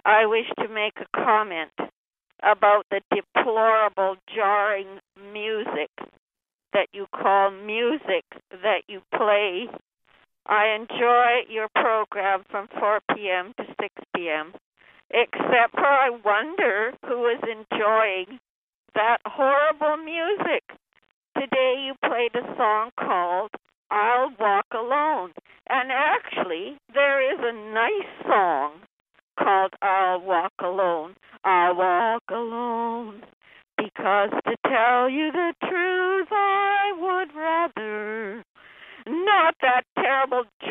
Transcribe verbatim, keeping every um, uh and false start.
I wish to make a comment about the deplorable, jarring music that you call music that you play. I enjoy your program from four p.m. to six p.m., except for I wonder who is enjoying that horrible music. Today you played a song called I'll Walk Alone. And actually, there is a nice song called I'll Walk Alone. I'll walk alone because to tell you the truth, I would rather not that terrible